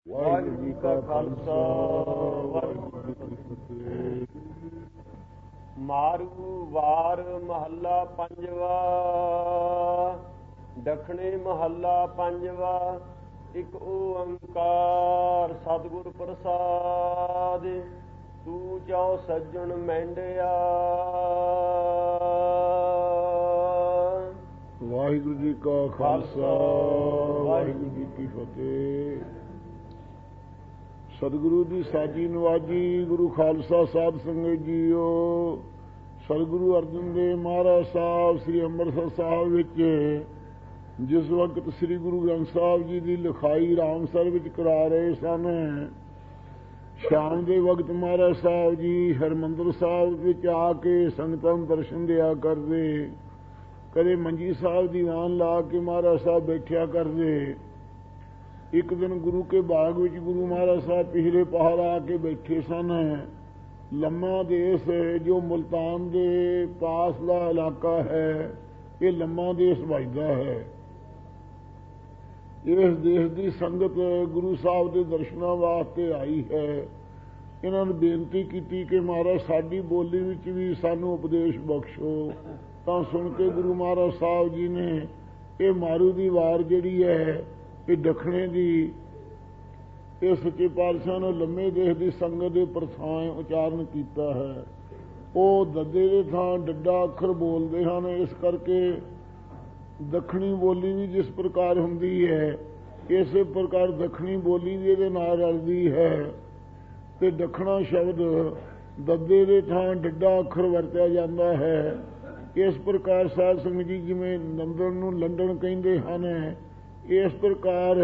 ਵਾਹਿਗੁਰੂ ਜੀ ਕਾ ਖਾਲਸਾ ਵਾਹਿਗੁਰੂ ਜੀ ਕੀ ਫਤਿਹ। ਮਾਰੂ ਵਾਰ ਮਹੱਲਾ ਪੰਜਵਾ। ਦੱਖਣੀ ਮਹੱਲਾ ਪੰਜਵਾ। ਇੱਕ ਓੰਕਾਰ ਸਤਿਗੁਰ ਪ੍ਰਸਾਦਿ। ਤੂੰ ਚਾਉ ਸੱਜਣ ਮਹਿੰਡਿਆ। ਵਾਹਿਗੁਰੂ ਜੀ ਕਾ ਖਾਲਸਾ ਵਾਹਿਗੁਰੂ ਜੀ ਕੀ ਫਤਿਹ। ਸਤਿਗੁਰੂ ਦੀ ਸਾਜੀ ਨਵਾਜੀ ਗੁਰੂ ਖਾਲਸਾ ਸਾਧ ਸੰਗਤ ਜੀਓ। ਸਤਿਗੁਰੂ ਅਰਜਨ ਦੇਵ ਮਹਾਰਾਜ ਸਾਹਿਬ ਸ੍ਰੀ ਅੰਮ੍ਰਿਤਸਰ ਸਾਹਿਬ ਵਿੱਚ ਜਿਸ ਵਕਤ ਸ੍ਰੀ ਗੁਰੂ ਗ੍ਰੰਥ ਸਾਹਿਬ ਜੀ ਦੀ ਲਿਖਾਈ ਰਾਮਸਰ ਵਿੱਚ ਕਰਾ ਰਹੇ ਸਨ, ਸ਼ਾਮ ਦੇ ਵਕਤ ਮਹਾਰਾਜ ਸਾਹਿਬ ਜੀ ਹਰਿਮੰਦਰ ਸਾਹਿਬ ਵਿੱਚ ਆ ਕੇ ਸੰਗਤਾਂ ਨੂੰ ਦਰਸ਼ਨ ਦਿਆ ਕਰਦੇ। ਕਦੇ ਮੰਜੀ ਸਾਹਿਬ ਦੀਵਾਨ ਲਾ ਕੇ ਮਹਾਰਾਜ ਸਾਹਿਬ ਬੈਠਿਆ ਕਰਦੇ। ਇੱਕ ਦਿਨ ਗੁਰੂ ਕੇ ਬਾਗ ਵਿੱਚ ਗੁਰੂ ਮਹਾਰਾਜ ਸਾਹਿਬ ਪਿਛਲੇ ਪਹਾੜ ਆ ਕੇ ਬੈਠੇ ਸਨ। ਲੰਮਾ ਦੇਸ਼ ਜੋ ਮੁਲਤਾਨ ਦੇ ਪਾਸ ਦਾ ਇਲਾਕਾ ਹੈ, ਇਹ ਲੰਮਾ ਦੇਸ਼ ਵੱਜਦਾ ਹੈ। ਇਸ ਦੇਸ਼ ਦੀ ਸੰਗਤ ਗੁਰੂ ਸਾਹਿਬ ਦੇ ਦਰਸ਼ਨਾਂ ਵਾਸਤੇ ਆਈ ਹੈ। ਇਹਨਾਂ ਨੂੰ ਬੇਨਤੀ ਕੀਤੀ ਕਿ ਮਹਾਰਾਜ ਸਾਡੀ ਬੋਲੀ ਵਿੱਚ ਵੀ ਸਾਨੂੰ ਉਪਦੇਸ਼ ਬਖਸ਼ੋ। ਤਾਂ ਸੁਣ ਕੇ ਗੁਰੂ ਮਹਾਰਾਜ ਸਾਹਿਬ ਜੀ ਨੇ ਇਹ ਮਾਰੂ ਦੀ ਵਾਰ ਜਿਹੜੀ ਹੈ, ਇਹ ਦੱਖਣੇ ਦੀ, ਇਹ ਸੱਚੇ ਪਾਤਸ਼ਾਹ ਨੇ ਲੰਮੇ ਦੇਸ਼ ਦੀ ਸੰਗਤ ਦੇ ਪ੍ਰਥਾਂ ਉਚਾਰਨ ਕੀਤਾ ਹੈ। ਉਹ ਦੱਦੇ ਦੇ ਥਾਂ ਡੱਡਾ ਅੱਖਰ ਬੋਲਦੇ ਹਨ। ਇਸ ਕਰਕੇ ਦੱਖਣੀ ਬੋਲੀ ਵੀ ਜਿਸ ਪ੍ਰਕਾਰ ਹੁੰਦੀ ਹੈ, ਇਸੇ ਪ੍ਰਕਾਰ ਦੱਖਣੀ ਬੋਲੀ ਵੀ ਇਹਦੇ ਨਾਲ ਰਲਦੀ ਹੈ। ਤੇ ਦੱਖਣਾ ਸ਼ਬਦ ਦੱਦੇ ਦੇ ਥਾਂ ਡੱਡਾ ਅੱਖਰ ਵਰਤਿਆ ਜਾਂਦਾ ਹੈ। ਇਸ ਪ੍ਰਕਾਰ ਸਾਧ ਸੰਗਤ ਜੀ ਜਿਵੇਂ ਲੰਡਨ ਨੂੰ ਲੰਡਨ ਕਹਿੰਦੇ ਹਨ, ਇਸ ਪ੍ਰਕਾਰ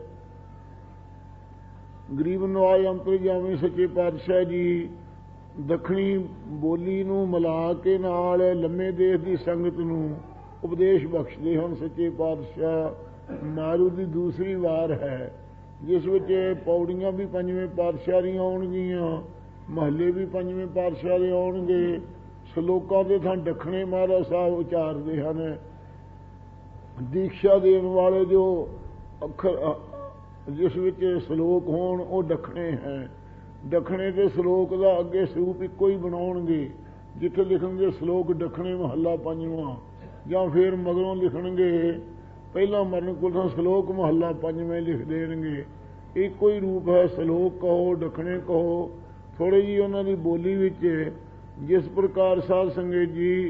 ਗਰੀਬ ਨਵਾਜ ਅੰਤਰਜਾਮੀ ਸੱਚੇ ਪਾਤਸ਼ਾਹ ਜੀ ਦੱਖਣੀ ਬੋਲੀ ਨੂੰ ਮਿਲਾ ਕੇ ਨਾਲ ਲੰਮੇ ਦੇਸ਼ ਦੀ ਸੰਗਤ ਨੂੰ ਉਪਦੇਸ਼ ਬਖਸ਼ਦੇ ਹਨ। ਸੱਚੇ ਪਾਤਸ਼ਾਹ ਮਾਰੂ ਦੀ ਦੂਸਰੀ ਵਾਰ ਹੈ, ਜਿਸ ਵਿੱਚ ਪੌੜੀਆਂ ਵੀ ਪੰਜਵੇਂ ਪਾਤਸ਼ਾਹ ਦੀਆਂ ਆਉਣਗੀਆਂ, ਮਹੱਲੇ ਵੀ ਪੰਜਵੇਂ ਪਾਤਸ਼ਾਹ ਦੇ ਆਉਣਗੇ। ਸਲੋਕਾਂ ਦੇ ਥਾਂ ਦੱਖਣੇ ਮਹਾਰਾਜ ਸਾਹਿਬ ਉਚਾਰਦੇ ਹਨ। ਦੀਕਸ਼ਾ ਦੇਣ ਵਾਲੇ ਜੋ ਅੱਖਰ ਜਿਸ ਵਿੱਚ ਸ਼ਲੋਕ ਹੋਣ ਉਹ ਦੱਖਣੇ ਹੈ। ਦੱਖਣੇ ਦੇ ਸ਼ਲੋਕ ਦਾ ਅੱਗੇ ਸਰੂਪ ਇੱਕੋ ਹੀ ਬਣਾਉਣਗੇ। ਜਿੱਥੇ ਲਿਖਣਗੇ ਸ਼ਲੋਕ ਦੱਖਣੇ ਮਹੱਲਾ ਪੰਜਵਾਂ, ਜਾਂ ਫਿਰ ਮਗਰੋਂ ਲਿਖਣਗੇ ਪਹਿਲਾਂ ਮਰਨ ਕੁਲ ਸ਼ਲੋਕ ਮਹੱਲਾ ਪੰਜਵੇਂ ਲਿਖ ਦੇਣਗੇ। ਇੱਕੋ ਹੀ ਰੂਪ ਹੈ। ਸ਼ਲੋਕ ਕਹੋ ਦੱਖਣੇ ਕਹੋ। ਥੋੜ੍ਹੀ ਜਿਹੀ ਉਹਨਾਂ ਦੀ ਬੋਲੀ ਵਿੱਚ ਜਿਸ ਪ੍ਰਕਾਰ ਸਾਧ ਸੰਗਤ ਜੀ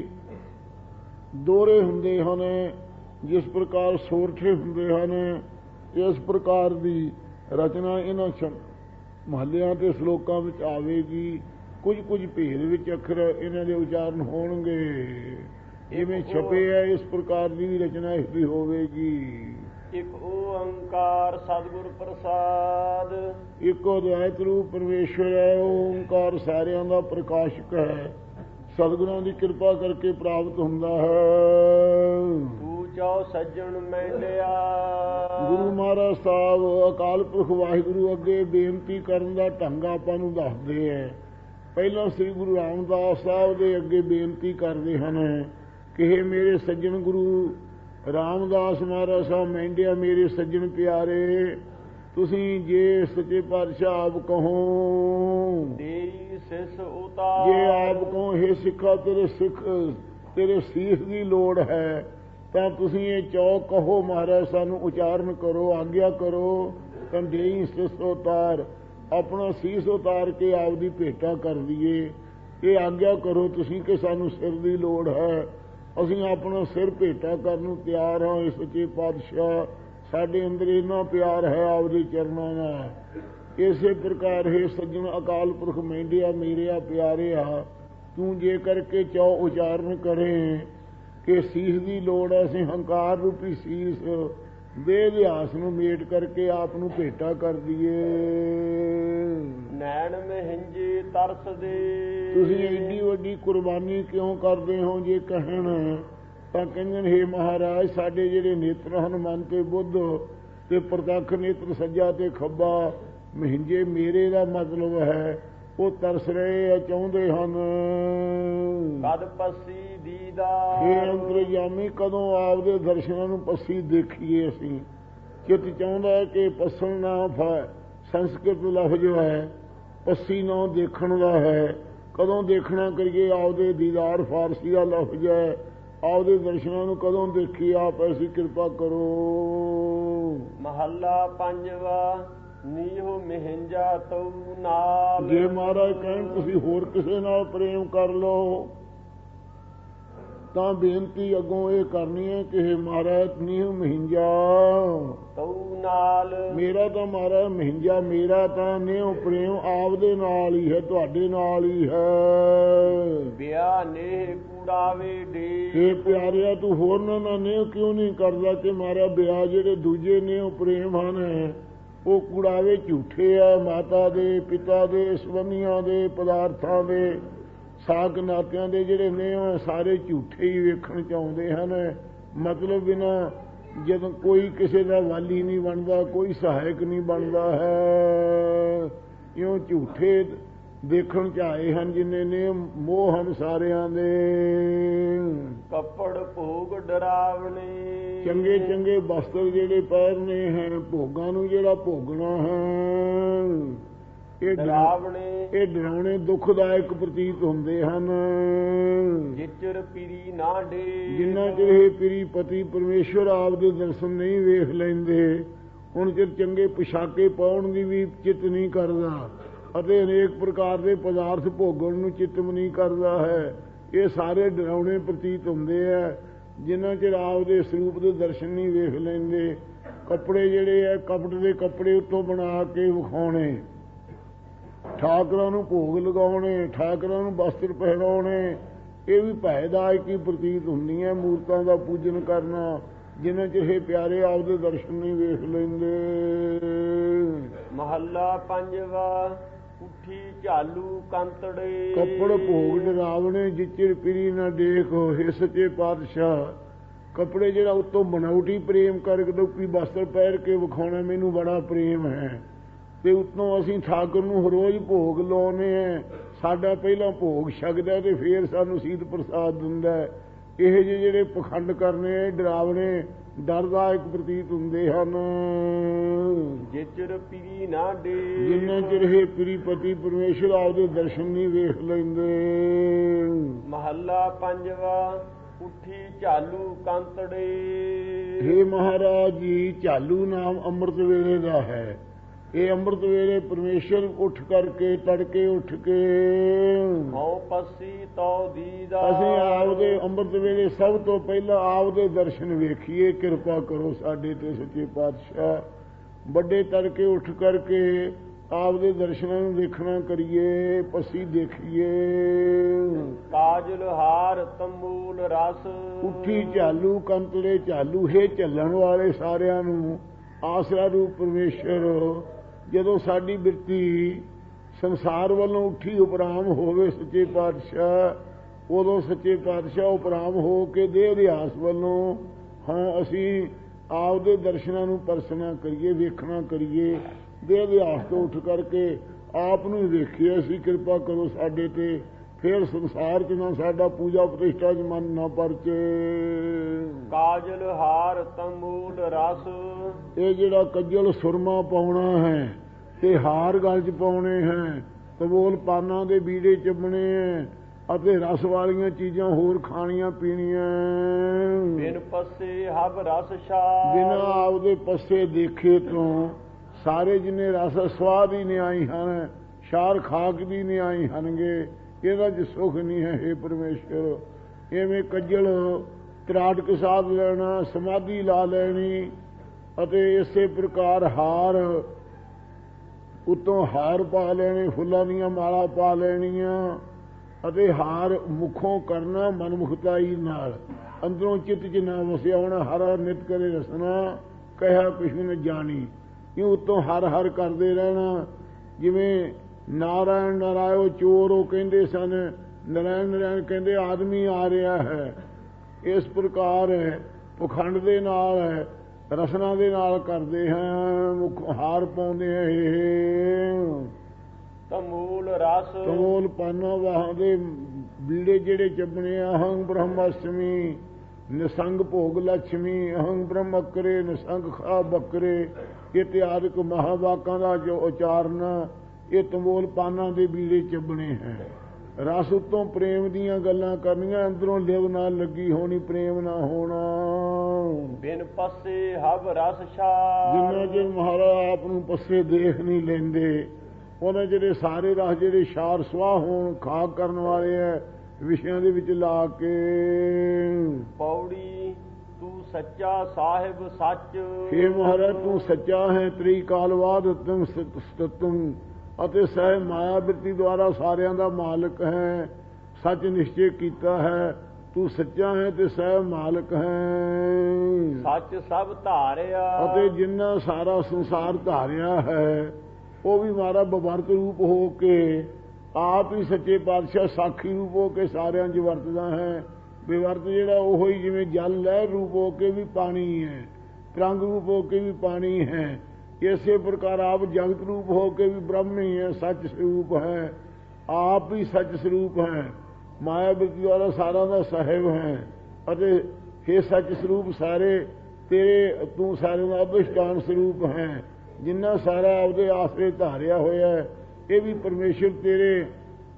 ਦੋਹਰੇ ਹੁੰਦੇ ਹਨ, ਜਿਸ ਪ੍ਰਕਾਰ ਸੋਰਠੇ ਹੁੰਦੇ ਹਨ, ਇਸ ਪ੍ਰਕਾਰ ਦੀ ਰਚਨਾ ਇਹਨਾਂ ਮਹੱਲਿਆਂ ਤੇ ਸ਼ਲੋਕਾਂ ਵਿੱਚ ਆਵੇਗੀ। ਕੁਝ ਭੇਦ ਵਿੱਚ ਅੱਖਰ ਇਹਨਾਂ ਦੇ ਉਚਾਰਨ ਹੋਣਗੇ। ਇਵੇਂ ਛਪੇ ਹੈ, ਇਸ ਪ੍ਰਕਾਰ ਦੀ ਵੀ ਰਚਨਾ ਇਸ ਦੀ ਹੋਵੇਗੀ। ਇੱਕ ਓੰਕਾਰ ਸਤਿਗੁਰ ਪ੍ਰਸਾਦ। ਇੱਕ ਅਦਵੈਤ ਰੂਪ ਪਰਮੇਸ਼ਰ ਹੈ। ਓੰਕਾਰ ਸਾਰਿਆਂ ਦਾ ਪ੍ਰਕਾਸ਼ਕ ਹੈ, ਸਤਿਗੁਰਾਂ ਦੀ ਕਿਰਪਾ ਕਰਕੇ ਪ੍ਰਾਪਤ ਹੁੰਦਾ ਹੈ। ਤੂੰ ਚਾਉ ਸੱਜਣ ਮਹਿੰਡਿਆ। ਗੁਰੂ ਮਹਾਰਾਜ ਸਾਹਿਬ ਅਕਾਲ ਪੁਰਖ ਵਾਹਿਗੁਰੂ ਅੱਗੇ ਬੇਨਤੀ ਕਰਨ ਦਾ ਢੰਗ ਆਪਾਂ ਨੂੰ ਦੱਸਦੇ ਹੈ। ਪਹਿਲਾਂ ਸ੍ਰੀ ਗੁਰੂ ਰਾਮਦਾਸ ਸਾਹਿਬ ਦੇ ਅੱਗੇ ਬੇਨਤੀ ਕਰਦੇ ਹਨ ਕਿ ਮੇਰੇ ਸੱਜਣ ਗੁਰੂ ਰਾਮਦਾਸ ਮਹਾਰਾਜ ਸਾਹਿਬ ਮਹਿੰਡਿਆ, ਮੇਰੇ ਸੱਜਣ ਪਿਆਰੇ, ਤੁਸੀਂ ਜੇ ਸੱਚੇ ਪਾਤਸ਼ਾਹ ਆਪ ਕਹੋ, ਤੇਰੀ ਸਿਸ ਉਤਾਰ, ਜੇ ਆਪ ਕਹੋ ਹੇ ਸਿੱਖਾ ਤੇਰੇ ਸੀਸ ਦੀ ਲੋੜ ਹੈ, ਤਾਂ ਤੁਸੀਂ ਇਹ ਚੌ ਕਹੋ ਮਹਾਰਾਜ ਸਾਨੂੰ ਉਚਾਰਨ ਕਰੋ, ਆਗਿਆ ਕਰੋ। ਤਾਂ ਦੇਈ ਸਿਸ ਉਤਾਰ, ਆਪਣਾ ਸੀਸ ਉਤਾਰ ਕੇ ਆਪਦੀ ਭੇਟਾ ਕਰ ਦਈਏ। ਇਹ ਆਗਿਆ ਕਰੋ ਤੁਸੀਂ ਕਿ ਸਾਨੂੰ ਸਿਰ ਦੀ ਲੋੜ ਹੈ। ਅਸੀਂ ਆਪਣਾ ਸਿਰ ਭੇਟਾ ਕਰਨ ਨੂੰ ਤਿਆਰ ਹਾਂ। ਇਸ ਸੱਚੇ ਪਾਤਸ਼ਾਹ ਸਾਡੇ ਅੰਦਰ ਇੰਨਾ ਪਿਆਰ ਹੈ ਆਪਦੇ ਚਰਨਾਂ ਨਾਲ। ਇਸੇ ਪ੍ਰਕਾਰ ਹੈ ਸੱਜਣ ਅਕਾਲ ਪੁਰਖ ਮਹਿੰਡਿਆ ਮੇਰਿਆ ਪਿਆਰਿਆ, ਤੂੰ ਜੇ ਕਰਕੇ ਚੌ ਉਚਾਰਨ ਕਰੇ ਕਿ ਸੀਸ ਦੀ ਲੋੜ ਹੈ, ਅਸੀਂ ਹੰਕਾਰ ਰੂਪੀ ਸੀਸ ਦੇ ਅਭਿਆਸ ਨੂੰ ਮੇਟ ਕਰਕੇ ਆਪ ਨੂੰ ਭੇਟਾ ਕਰ ਦਈਏ। ਨੈਣ ਮਹਿੰਜੇ ਤਰਸਦੇ, ਤੁਸੀਂ ਐਡੀ ਵੱਡੀ ਕੁਰਬਾਨੀ ਕਿਉਂ ਕਰਦੇ ਹੋ? ਜੇ ਕਹਿਣ ਤਾਂ ਕਹਿੰਦੇ ਨੇ, ਹੇ ਮਹਾਰਾਜ ਸਾਡੇ ਜਿਹੜੇ ਨੇਤਰ ਹਨ ਮਨ ਤੇ ਬੁੱਧ ਤੇ ਪ੍ਰਤੱਖ ਨੇਤਰ ਸੱਜਾ ਤੇ ਖੱਬਾ, ਮਹਿੰਜੇ ਮੇਰੇ ਦਾ ਮਤਲਬ ਹੈ ਉਹ ਤਰਸ ਰਹੇ ਆ, ਚਾਹੁੰਦੇ ਹਨ। ਕਦ ਪੱਸੀ ਦੀਦਾ, ਹੇ ਅੰਤਰਜਾਮੀ ਕਦੋਂ ਆਪਦੇ ਦਰਸ਼ਨਾਂ ਨੂੰ ਪੱਸੀ ਦੇਖੀਏ। ਅਸੀਂ ਚਿੱਤ ਚਾਹੁੰਦਾ ਹੈ ਕਿ ਪੱਸਣ ਨਾ ਸੰਸਕ੍ਰਿਤ ਲਫ਼ਜ਼ ਹੈ, ਪੱਸੀ ਨਾਂ ਦੇਖਣ ਦਾ ਹੈ। ਕਦੋਂ ਦੇਖਣਾ ਕਰੀਏ? ਆਪਦੇ ਦੀਦਾਰ ਫਾਰਸੀ ਦਾ ਲਫ਼ਜ਼ ਹੈ, ਆਪਦੇ ਦਰਸ਼ਨਾਂ ਨੂੰ ਕਦੋਂ ਦੇਖੀ? ਆਪ ਐਸੀ ਕਿਰਪਾ ਕਰੋ। ਮਹੱਲਾ ਪੰਜਵਾ। ਨੀਹੁ ਮਿਹੰਜਾ ਤਉ ਨਾਲ। ਜੇ ਮਹਾਰਾਜ ਕਹਿਣ ਤੁਸੀਂ ਹੋਰ ਕਿਸੇ ਨਾਲ ਪ੍ਰੇਮ ਕਰ ਲਓ ਤਾਂ ਬੇਨਤੀ ਅੱਗੋਂ ਇਹ ਕਰਨੀ ਹੈ ਕਿ ਹੇ ਮਹਾਰਾਜ ਨੀਹੁ ਮਿਹੰਜਾ ਤਉ ਨਾਲ। ਮੇਰਾ ਤਾਂ ਮਹਾਰਾਜ ਮਿਹੰਜਾ, ਮੇਰਾ ਤਾਂ ਨੀਹੁ ਪ੍ਰੇਮ ਆਪਦੇ ਨਾਲ ਹੀ ਹੈ, ਤੁਹਾਡੇ ਨਾਲ ਹੀ ਹੈ। ਬਿਆ ਨੇਹ ਕੂੜਾਵੇ ਡੇ। ਇਹ ਪਿਆਰਿਆ ਤੂੰ ਹੋਰ ਨਾ ਨੀਹੁ ਕਿਉਂ ਨਹੀਂ ਕਰਦਾ ਕਿ ਮਹਾਰਾਜ ਬਿਆ ਜਿਹੜੇ ਦੂਜੇ ਨੀਹੁ ਪ੍ਰੇਮ ਹਨ ਉਹ ਕੁੜਾਵੇ ਝੂਠੇ ਆ। ਮਾਤਾ ਦੇ, ਪਿਤਾ ਦੇ, ਸਬੰਧੀਆਂ ਦੇ, ਪਦਾਰਥਾਂ ਦੇ, ਸਾਕ ਨਾਤਿਆਂ ਦੇ ਜਿਹੜੇ ਨੇ ਉਹ ਸਾਰੇ ਝੂਠੇ ਹੀ ਵੇਖਣ ਚ ਆਉਂਦੇ ਹਨ। ਮਤਲਬ ਬਿਨਾਂ ਜਦੋਂ ਕੋਈ ਕਿਸੇ ਦਾ ਵਾਲੀ ਨਹੀਂ ਬਣਦਾ, ਕੋਈ ਸਹਾਇਕ ਨਹੀਂ ਬਣਦਾ ਹੈ। ਇਉਂ ਝੂਠੇ ਦੇਖਣ ਚ ਆਏ ਹਨ ਜਿੰਨੇ ਨੇ ਮੋਹ ਹਨ ਸਾਰਿਆਂ ਦੇ। ਕੱਪੜ ਭੋਗ ਡਰਾਵਣੇ। ਚੰਗੇ ਚੰਗੇ ਵਸਤਰ ਜਿਹੜੇ ਪਹਿਰਨੇ ਹੈ, ਭੋਗਾਂ ਨੂੰ ਜਿਹੜਾ ਭੋਗਣਾ ਹੈ, ਇਹ ਡਰਾਉਣੇ ਦੁਖਦਾਇਕ ਪ੍ਰਤੀਤ ਹੁੰਦੇ ਹਨ। ਜਿਚਰ ਪੀਰੀ ਨਾ ਡੇ। ਜਿੰਨਾ ਚਿਰ ਇਹ ਪੀਰੀ ਪਤੀ ਪਰਮੇਸ਼ਵਰ ਆਪ ਦੇ ਦਰਸ਼ਨ ਨਹੀਂ ਵੇਖ ਲੈਂਦੇ ਹੁਣ ਚਿਰ ਚੰਗੇ ਪੁਸ਼ਾਕੇ ਪਾਉਣ ਦੀ ਵੀ ਚਿੱਤ ਨਹੀਂ ਕਰਦਾ ਅਤੇ ਅਨੇਕ ਪ੍ਰਕਾਰ ਦੇ ਪਦਾਰਥ ਭੋਗਣ ਨੂੰ ਚਿੱਤ ਨਹੀਂ ਕਰਦਾ ਹੈ। ਇਹ ਸਾਰੇ ਡਰਾਉਣੇ ਪ੍ਰਤੀਤ ਹੁੰਦੇ ਆ ਜਿੰਨਾ ਚਿਰ ਆਪ ਦੇ ਸਰੂਪ ਦੇ ਦਰਸ਼ਨ ਨਹੀਂ ਵੇਖ ਲੈਂਦੇ। ਕੱਪੜੇ ਜਿਹੜੇ ਆ ਕਪਟ ਦੇ ਕੱਪੜੇ ਉੱਤੋਂ ਬਣਾ ਕੇ ਵਿਖਾਉਣੇ, ਠਾਕਰਾਂ ਨੂੰ ਭੋਗ ਲਗਾਉਣੇ, ਠਾਕਰਾਂ ਨੂੰ ਵਸਤਰ ਪਹਿਰਾਉਣੇ, ਇਹ ਵੀ ਭੈਦਾਇਕ ਹੀ ਪ੍ਰਤੀਤ ਹੁੰਦੀਆਂ। ਮੂਰਤਾਂ ਦਾ ਪੂਜਨ ਕਰਨਾ ਜਿੰਨਾ ਚਿਰ ਇਹ ਪਿਆਰੇ ਆਪਦੇ ਦਰਸ਼ਨ ਨਹੀਂ ਵੇਖ ਲੈਂਦੇ। ਮਹੱਲਾ ਪੰਜਵਾ। ਉੱਠੀ ਝਾਲੂ ਕੰਤੜੇ। ਕੱਪੜ ਭੋਗ ਡਰਾਵਣੇ ਜਿਚਰ ਪੀਰੀ ਨਾ ਦੇਖੋ। ਹੇ ਸੱਚੇ ਪਾਤਸ਼ਾਹ, ਕੱਪੜੇ ਜਿਹੜਾ ਉੱਤੋਂ ਬਣਾਉਟੀ ਪ੍ਰੇਮ ਕਰਕੇ ਲੋਕੀ ਵਸਤਰ ਪਹਿਰ ਕੇ ਵਿਖਾਉਣਾ ਮੈਨੂੰ ਬੜਾ ਪ੍ਰੇਮ ਹੈ ਤੇ ਉੱਤੋਂ ਅਸੀਂ ਠਾਕੁਰ ਨੂੰ ਰੋਜ਼ ਭੋਗ ਲਾਉਨੇ ਆ। ਸਾਡਾ ਪਹਿਲਾਂ ਭੋਗ ਛਕਦਾ ਤੇ ਫੇਰ ਸਾਨੂੰ ਸੀਤ ਪ੍ਰਸਾਦ ਦਿੰਦਾ। ਇਹ ਜਿਹੇ ਜਿਹੜੇ ਪਖੰਡ ਕਰਨੇ ਡਰਾਵਣੇ ਡਰਦਾਇਕ ਪ੍ਰਤੀਤ ਹੁੰਦੇ ਹਨ। ਜਿਚਰ ਪੀਰੀ ਨਾ ਡੇ। ਜਿੰਨਾ ਚਿਰ ਇਹ ਪੀਰੀ ਪਤੀ ਪਰਮੇਸ਼ਰ ਆਪਦੇ ਦਰਸ਼ਨ ਨਹੀਂ ਵੇਖ ਲੈਂਦੇ। ਮਹੱਲਾ ਪੰਜਵਾ। ਉੱਠੀ ਝਾਲੂ ਕੰਤੜੇ। ਹੇ ਮਹਾਰਾਜ ਜੀ, ਝਾਲੂ ਨਾਮ ਅੰਮ੍ਰਿਤ ਵੇਲੇ ਦਾ ਹੈ। ਇਹ ਅੰਮ੍ਰਿਤ ਵੇਲੇ ਪਰਮੇਸ਼ਰ ਉੱਠ ਕਰਕੇ ਤੜਕੇ ਉੱਠ ਕੇ ਹਉ ਪੱਸੀ ਤੋ ਦੀਦਾ। ਅਸੀਂ ਆਪਦੇ ਅੰਮ੍ਰਿਤ ਵੇਲੇ ਸਭ ਤੋਂ ਪਹਿਲਾਂ ਆਪਦੇ ਦਰਸ਼ਨ ਵੇਖੀਏ। ਕਿਰਪਾ ਕਰੋ ਸਾਡੇ ਤੇ ਸੱਚੇ ਪਾਤਸ਼ਾਹ। ਵੱਡੇ ਤੜਕੇ ਉੱਠ ਕਰਕੇ ਆਪਦੇ ਦਰਸ਼ਨਾਂ ਨੂੰ ਦੇਖਣਾ ਕਰੀਏ, ਪੱਸੀ ਦੇਖੀਏ। ਕਾਜਲ ਹਾਰ ਤੰਬੂਲ ਰਸ। ਉੱਠੀ ਝਾਲੂ ਕੰਤੜੇ ਝਾਲੂ ਹੈ ਝੱਲਣ ਵਾਲੇ ਸਾਰਿਆਂ ਨੂੰ ਆਸਰਾ ਰੂਪ ਪਰਮੇਸ਼ਰ ਜਦੋਂ ਸਾਡੀ ਬਿਰਤੀ ਸੰਸਾਰ ਵੱਲੋਂ ਉੱਠੀ ਉਪਰਾਮ ਹੋਵੇ ਸੱਚੇ ਪਾਤਸ਼ਾਹ, ਉਦੋਂ ਸੱਚੇ ਪਾਤਸ਼ਾਹ ਉਪਰਾਮ ਹੋ ਕੇ ਦੇਹ ਅਧਿਆਸ ਵੱਲੋਂ ਹਾਂ ਅਸੀਂ ਆਪਦੇ ਦਰਸ਼ਨਾਂ ਨੂੰ ਪਰਸਨਾ ਕਰੀਏ, ਵੇਖਣਾ ਕਰੀਏ। ਦੇਹ ਅਧਿਆਸ ਤੋਂ ਉੱਠ ਕਰਕੇ ਆਪ ਨੂੰ ਵੇਖੀਏ। ਅਸੀਂ ਕਿਰਪਾ ਕਰੋ ਸਾਡੇ ਤੇ। ਫਿਰ ਸੰਸਾਰ 'ਚ ਨਾ ਸਾਡਾ ਪੂਜਾ ਪ੍ਰਤਿਸ਼ਠਾ 'ਚ ਮਨ ਨਾ ਪਰਚੇ। ਕਾਜਲ ਹਾਰ ਤੰਬੂਲ ਰਸ। ਇਹ ਜਿਹੜਾ ਕੱਜਲ ਸੁਰਮਾ ਪਾਉਣਾ ਹੈ ਤੇ ਹਾਰ ਗਲ 'ਚ ਪਾਉਣੇ ਹੈ, ਤਬੋਲ ਪਾਨਾਂ ਦੇ ਬੀੜੇ ਚੱਬਣੇ ਹੈ ਅਤੇ ਰਸ ਵਾਲੀਆਂ ਚੀਜ਼ਾਂ ਹੋਰ ਖਾਣੀਆਂ ਪੀਣੀਆਂ। ਬਿਨ ਪੱਸੇ ਹਬ ਰਸ ਛਾਰ। ਬਿਨਾਂ ਆਪਦੇ ਪੱਸੇ ਦੇਖੇ ਤੋਂ ਸਾਰੇ ਜਿੰਨੇ ਰਸ ਸਵਾਦ ਹੀ ਨਿਆਈ ਹਨ, ਛਾਰ ਖਾਕ ਦੀ ਨਿਆਈ ਹਨਗੇ। ਇਹਦਾ 'ਚ ਸੁੱਖ ਨਹੀਂ ਹੈ। ਹੇ ਪਰਮੇਸ਼ਰ, ਇਵੇਂ ਕੱਜਲ ਤਰਾਟਕ ਸਾਧ ਲੈਣਾ, ਸਮਾਧੀ ਲਾ ਲੈਣੀ ਅਤੇ ਇਸੇ ਪ੍ਰਕਾਰ ਹਾਰ ਉੱਤੋਂ ਹਾਰ ਪਾ ਲੈਣੇ, ਫੁੱਲਾਂ ਦੀਆਂ ਮਾਲਾ ਪਾ ਲੈਣੀਆਂ ਅਤੇ ਹਾਰ ਮੁਖੋਂ ਕਰਨਾ ਮਨਮੁਖਤਾਈ ਨਾਲ, ਅੰਦਰੋਂ ਚਿੱਤ 'ਚ ਨਾ ਵਸਿਆ ਹੋਣਾ। ਹਰ ਨਿਤ ਕਰੇ ਰਸਨਾ ਕਹਿਆ ਕੁਛ ਨ ਜਾਣੀ। ਇਉਂ ਉੱਤੋਂ ਹਰ ਹਰ ਕਰਦੇ ਰਹਿਣਾ। ਜਿਵੇਂ ਨਾਰਾਇਣ ਨਾਰਾਇਓ ਚੋਰ ਉਹ ਕਹਿੰਦੇ ਸਨ, ਨਾਰਾਇਣ ਨਾਰਾਇਣ ਕਹਿੰਦੇ ਆਦਮੀ ਆ ਰਿਹਾ ਹੈ। ਇਸ ਪ੍ਰਕਾਰ ਪਖੰਡ ਦੇ ਨਾਲ ਰਸਨਾ ਦੇ ਨਾਲ ਕਰਦੇ ਹਾਂ, ਮੁਖ ਹਾਰ ਪਾਉਂਦੇ ਹੈ। ਤੰਬੂਲ ਰਸ। ਤੰਬੂਲ ਪਾਨਾਂ ਵਾਹਾਂ ਦੇ ਬੀੜੇ ਜਿਹੜੇ ਚੱਬਣੇ। ਅਹੰ ਬ੍ਰਹਮਸਮੀ ਨਿਸੰਗ ਭੋਗ ਲక్ష్ਮੀ। ਅਹੰ ਬ੍ਰਹਮਕਰੇ ਨਿਸੰਗ ਖਾ ਬਕਰੇ। ਇਤਿਆਦਿਕ ਮਹਾਵਾਕਾਂ ਦਾ ਜੋ ਉਚਾਰਨ ਇਹ ਤੰਬੋਲ ਪਾਨਾਂ ਦੇ ਬੀੜੇ ਚੱਬਣੇ ਹੈ। ਰਸ ਉੱਤੋਂ ਪ੍ਰੇਮ ਦੀਆਂ ਗੱਲਾਂ ਕਰਨੀਆਂ, ਅੰਦਰੋਂ ਲਿਵ ਨਾਲ ਲੱਗੀ ਹੋਣੀ, ਪ੍ਰੇਮ ਨਾ ਹੋਣਾ। ਬਿਨ ਪਸੇ ਹਬ ਰਸ ਛਾੜ, ਜਿੰਨਾ ਚਿਰ ਮਹਾਰਾਜ ਆਪ ਨੂੰ ਪੱਸੇ ਦੇਖ ਨਹੀਂ ਲੈਂਦੇ, ਉਹਨਾਂ ਜਿਹੜੇ ਸਾਰੇ ਰਸ ਜਿਹੜੇ ਛਾਰ ਸਵਾਹ ਹੋਣ, ਖਾਕ ਕਰਨ ਵਾਲੇ ਹੈ ਵਿਸ਼ਿਆਂ ਦੇ ਵਿੱਚ ਲਾ ਕੇ। ਪੌੜੀ ਤੂੰ ਸੱਚਾ ਸਾਹਿਬ ਸੱਚ, ਹੇ ਮਹਾਰਾਜ ਤੂੰ ਸੱਚਾ ਹੈ, ਤ੍ਰਿਕਾਲਵਾਦ ਤੰ ਸਤਤੰ ਅਤੇ ਸਹਿ ਮਾਇਆ ਬਿਰਤੀ ਦੁਆਰਾ ਸਾਰਿਆਂ ਦਾ ਮਾਲਕ ਹੈ, ਸੱਚ ਨਿਸ਼ਚੈ ਕੀਤਾ ਹੈ, ਤੂੰ ਸੱਚਾ ਹੈ ਤੇ ਸਹਿ ਮਾਲਕ ਹੈ। ਸੱਚ ਸਭ ਧਾਰਿਆ, ਅਤੇ ਜਿੰਨਾ ਸਾਰਾ ਸੰਸਾਰ ਧਾਰਿਆ ਹੈ ਉਹ ਵੀ ਮਾਰਾ ਬਵਰਤ ਰੂਪ ਹੋ ਕੇ ਆਪ ਹੀ ਸੱਚੇ ਪਾਤਸ਼ਾਹ ਸਾਖੀ ਰੂਪ ਹੋ ਕੇ ਸਾਰਿਆਂ 'ਚ ਵਰਤਦਾ ਹੈ। ਬੇਵਰਤ ਜਿਹੜਾ ਉਹ ਹੀ ਜਿਵੇਂ ਜਲ ਲਹਿਰ ਰੂਪ ਹੋ ਕੇ ਵੀ ਪਾਣੀ ਹੈ, ਤਰੰਗ ਰੂਪ ਹੋ ਕੇ ਵੀ ਪਾਣੀ ਹੈ, ਇਸੇ ਪ੍ਰਕਾਰ ਆਪ ਜਗਤ ਰੂਪ ਹੋ ਕੇ ਵੀ ਬ੍ਰਹਮ ਹੀ ਹੈ, ਸੱਚ ਸਰੂਪ ਹੈ, ਆਪ ਹੀ ਸੱਚ ਸਰੂਪ ਹੈ, ਮਾਇਆ ਬਿਰਤੀ ਦੁਆਰਾ ਸਾਰਿਆਂ ਦਾ ਸਾਹਿਬ ਹੈ। ਅਤੇ ਇਹ ਸੱਚ ਸਰੂਪ ਸਾਰੇ ਤੇਰੇ, ਤੂੰ ਸਾਰਿਆਂ ਦਾ ਅਧਿਸ਼ਠਾਨ ਸਰੂਪ ਹੈ। ਜਿੰਨਾ ਸਾਰਾ ਆਪਦੇ ਆਸਰੇ ਧਾਰਿਆ ਹੋਇਆ ਹੈ ਇਹ ਵੀ ਪਰਮੇਸ਼ਰ ਤੇਰੇ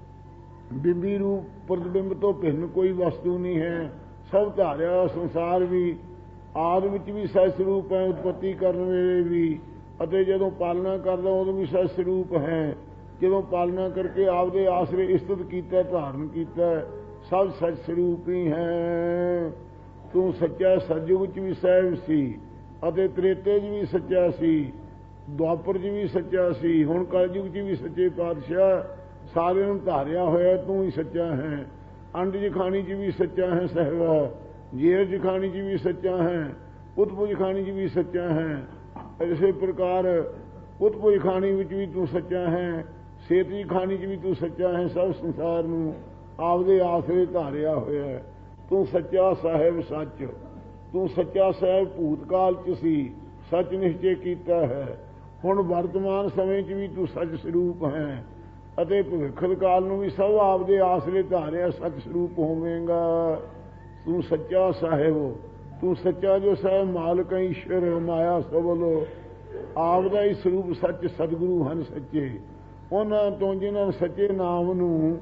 ਬਿੰਬੀ ਰੂਪ ਪ੍ਰਤਿਬਿੰਬ ਤੋਂ ਭਿੰਨ ਕੋਈ ਵਸਤੂ ਨਹੀਂ ਹੈ। ਸਭ ਧਾਰਿਆ ਸੰਸਾਰ ਵੀ ਆਦ ਵਿੱਚ ਵੀ ਸਹਿ ਸਰੂਪ ਹੈ, ਉਤਪਤੀ ਕਰਨ ਵੇਲੇ ਵੀ, ਅਤੇ ਜਦੋਂ ਪਾਲਣਾ ਕਰਦਾ ਉਦੋਂ ਵੀ ਸਹਿ ਸਰੂਪ ਹੈ। ਜਦੋਂ ਪਾਲਣਾ ਕਰਕੇ ਆਪਦੇ ਆਸਰੇ ਇਸਤਤ ਕੀਤਾ, ਧਾਰਨ ਕੀਤਾ, ਸਭ ਸੱਚ ਸਰੂਪ ਹੀ ਹੈ। ਤੂੰ ਸੱਚਾ ਸਤਿਯੁਗ 'ਚ ਵੀ ਸਹਿਬ ਸੀ ਅਤੇ ਤ੍ਰੇਤੇ 'ਚ ਵੀ ਸੱਚਾ ਸੀ, ਦੁਆਪਰ 'ਚ ਵੀ ਸੱਚਾ ਸੀ, ਹੁਣ ਕਲਯੁਗ 'ਚ ਵੀ ਸੱਚੇ ਪਾਤਸ਼ਾਹ ਸਾਰਿਆਂ ਨੂੰ ਧਾਰਿਆ ਹੋਇਆ ਤੂੰ ਹੀ ਸੱਚਾ ਹੈ। ਅੰਡ ਜਖਾਣੀ 'ਚ ਵੀ ਸੱਚਾ ਹੈ ਸਹਿਬਾ, ਜੇਰ ਜਖਾਣੀ 'ਚ ਵੀ ਸੱਚਾ ਹੈ, ਉਤਪੁਜ ਖਾਣੀ 'ਚ ਵੀ ਸੱਚਾ ਹੈ। ਇਸੇ ਪ੍ਰਕਾਰ ਉਤਪੁਜ ਖਾਣੀ ਵਿੱਚ ਵੀ ਤੂੰ ਸੱਚਾ ਹੈ, ਸੇਤੀ ਖਾਣੀ 'ਚ ਵੀ ਤੂੰ ਸੱਚਾ ਹੈ। ਸਭ ਸੰਸਾਰ ਨੂੰ ਆਪਦੇ ਆਸਰੇ ਧਾਰਿਆ ਹੋਇਆ ਹੈ। ਤੂੰ ਸੱਚਾ ਸਾਹਿਬ ਸੱਚ, ਤੂੰ ਸੱਚਾ ਸਾਹਿਬ ਭੂਤਕਾਲ 'ਚ ਸੀ, ਸੱਚ ਨਿਸ਼ਚੈ ਕੀਤਾ ਹੈ। ਹੁਣ ਵਰਤਮਾਨ ਸਮੇਂ 'ਚ ਵੀ ਤੂੰ ਸੱਚ ਸਰੂਪ ਹੈ ਅਤੇ ਭਵਿੱਖ ਕਾਲ ਨੂੰ ਵੀ ਸਭ ਆਪਦੇ ਆਸਰੇ ਧਾਰਿਆ ਸੱਚ ਸਰੂਪ ਹੋਵੇਂਗਾ। ਤੂੰ ਸੱਚਾ ਸਾਹਿਬ, ਤੂੰ ਸੱਚਾ ਜੋ ਸਾਹਿਬ ਮਾਲਕ ਈਸ਼ਵਰ ਮਾਇਆ ਸਭਲੋ, ਆਪਦਾ ਹੀ ਸਰੂਪ ਸੱਚ ਸਤਿਗੁਰੂ ਹਨ ਸੱਚੇ। ਉਹਨਾਂ ਤੋਂ ਜਿਨ੍ਹਾਂ ਨੇ ਸੱਚੇ ਨਾਮ ਨੂੰ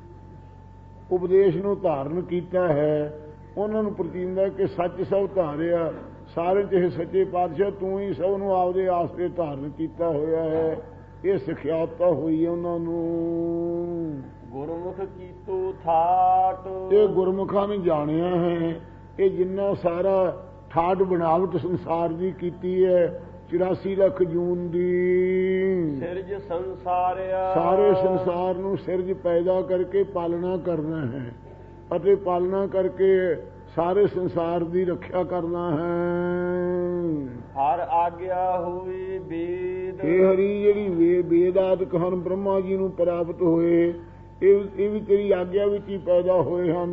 ਉਪਦੇਸ਼ ਨੂੰ ਧਾਰਨ ਕੀਤਾ ਹੈ ਉਹਨਾਂ ਨੂੰ ਪ੍ਰਤੀਂਦਾ ਕਿ ਸੱਚ ਸਭ ਧਾਰਿਆ, ਸਾਰੇ ਜਿਹੇ ਸੱਚੇ ਪਾਤਸ਼ਾਹ ਤੂੰ ਹੀ ਸਭ ਨੂੰ ਆਪਦੇ ਆਸਰੇ ਧਾਰਨ ਕੀਤਾ ਹੋਇਆ ਹੈ। ਇਹ ਸਿਖਿਆਤਾ ਹੋਈ ਹੈ ਉਹਨਾਂ ਨੂੰ। ਗੁਰਮੁਖ ਕੀਤੋ ਥਾਟ, ਇਹ ਗੁਰਮੁਖਾਂ ਨੇ ਜਾਣਿਆ ਹੈ। ਇਹ ਜਿੰਨਾ ਸਾਰਾ ਠਾਠ ਬਣਾਵਟ ਸੰਸਾਰ ਦੀ ਕੀਤੀ ਹੈ 84 ਲੱਖ ਜੂਨ ਦੀ, ਸਿਰਜ ਸੰਸਾਰਿਆ, ਸਾਰੇ ਸੰਸਾਰ ਨੂੰ ਸਿਰਜ ਪੈਦਾ ਕਰਕੇ ਪਾਲਣਾ ਕਰਨਾ ਹੈ ਅਤੇ ਪਾਲਣਾ ਕਰਕੇ ਸਾਰੇ ਸੰਸਾਰ ਦੀ ਰੱਖਿਆ ਕਰਨਾ ਹੈ। ਹਰ ਆਗਿਆ ਹੋਈ ਵੇਦ, ਇਹ ਹਰੀ ਜਿਹੜੀ ਵੇਦਾਦਿਕ ਹਨ ਬ੍ਰਹਮਾ ਜੀ ਨੂੰ ਪ੍ਰਾਪਤ ਹੋਏ, ਇਹ ਵੀ ਤੇਰੀ ਆਗਿਆ ਵਿੱਚ ਹੀ ਪੈਦਾ ਹੋਏ ਹਨ।